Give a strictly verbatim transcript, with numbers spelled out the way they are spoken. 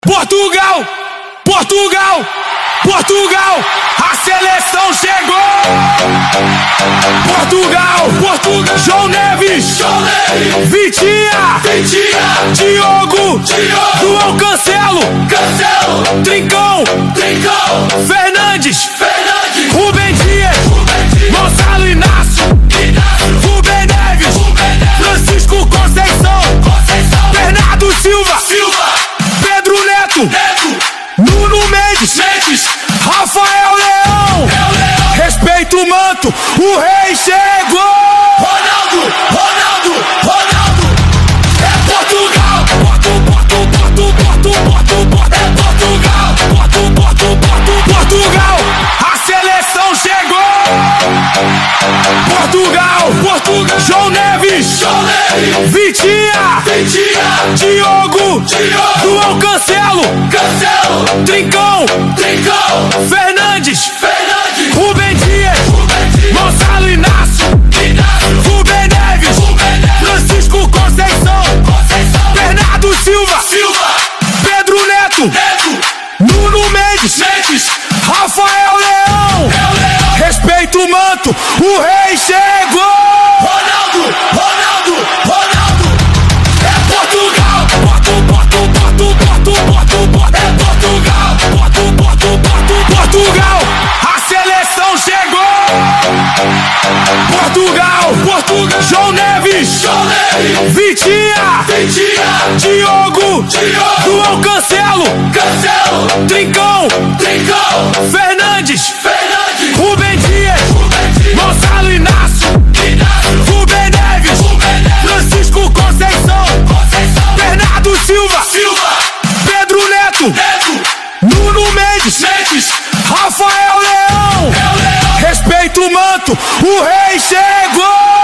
Portugal, Portugal, Portugal, a seleção chegou! Portugal, Portugal, João Neves, João Neves, Vitinha, Vitinha, Diogo, Diogo, João Cancelo, Cancelo, Trincão, Trincão, Fernandes, Fernandes, Rubem Dias, Rubem Dias, Gonçalo Inácio, Inácio, Rubem Neves, Rubem Neves, Francisco Conceição, Conceição, Bernardo Silva, Silva, Pedro Neto, Neto, Nuno Mendes, Mendes, Rafael Leão, é o Leão, respeita o manto, o rei chegou! Ronaldo, Ronaldo, Ronaldo, é Portugal, Porto, Porto, Porto, Porto, Porto, Porto, é Portugal, Porto, Porto, Porto, Portugal, a seleção chegou! Portugal, Portugal, João Neves, João Neves, Vitinha, Vitinha, Diogo, Diogo, João Cancelo, Cancelo, Trincão, Trincão, Fernandes, Fernandes, Rubem Dias, Rubem Dias, Gonçalo Inácio, Inácio, Rubem Neves, Rubem Neves, Francisco Conceição, Conceição, Bernardo Silva, Silva, Pedro Neto, Neto, Nuno Mendes, Mendes, Rafael Leão, é o Leão, respeita o manto, o rei chegou! Ronaldo, Ronaldo, Ronaldo, é Portugal, Porto, Porto, Porto, Porto, Porto, Porto, é Portugal, Porto, Porto, Porto, Portugal, a seleção chegou! Portugal, Portugal, João Neves, João Neves, Vitinha, Vitinha, Diogo, Diogo, João Cancelo, Cancelo, Trincão, Trincão, Fernandes, Fernandes, Rubem Dias, Rubem Dias, Gonçalo Inácio, Inácio, Rubem Neves, Rubem Neves, Francisco Conceição, Conceição, Bernardo Silva, Silva, Pedro Neto, Neto, Nuno Mendes, Mendes, Rafael Leão, é o Leão, respeita o manto, o rei chegou!